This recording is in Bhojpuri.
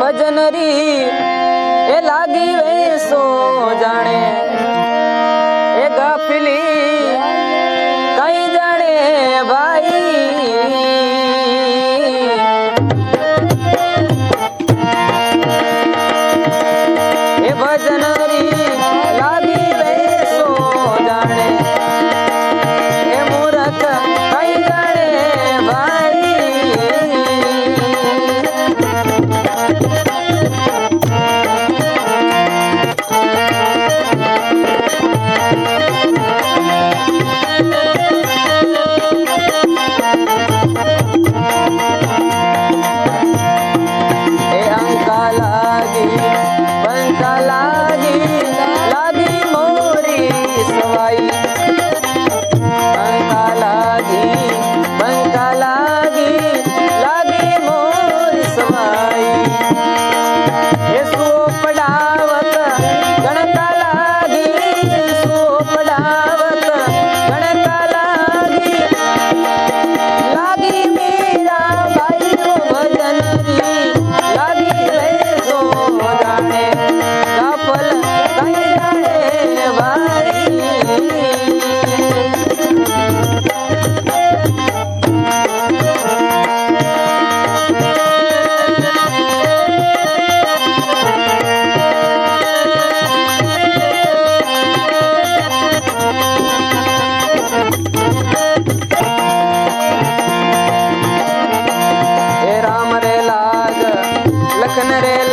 भजन री ए लागी वे सो जाने ए गाफिली कई जाने भाई ए भजन री लागी वे सो जाने ए मूर्ख कई जाने भाई लागी मोरी सवाई पंखा लागी मोरी सवाई ये सो पढ़ावत गणका लागी सो पढ़ावत गणका लागी मेरा भाई वो भजन री लागी रे सो जाने काफल कहीं जाने भाई राम रे लाग लखन रे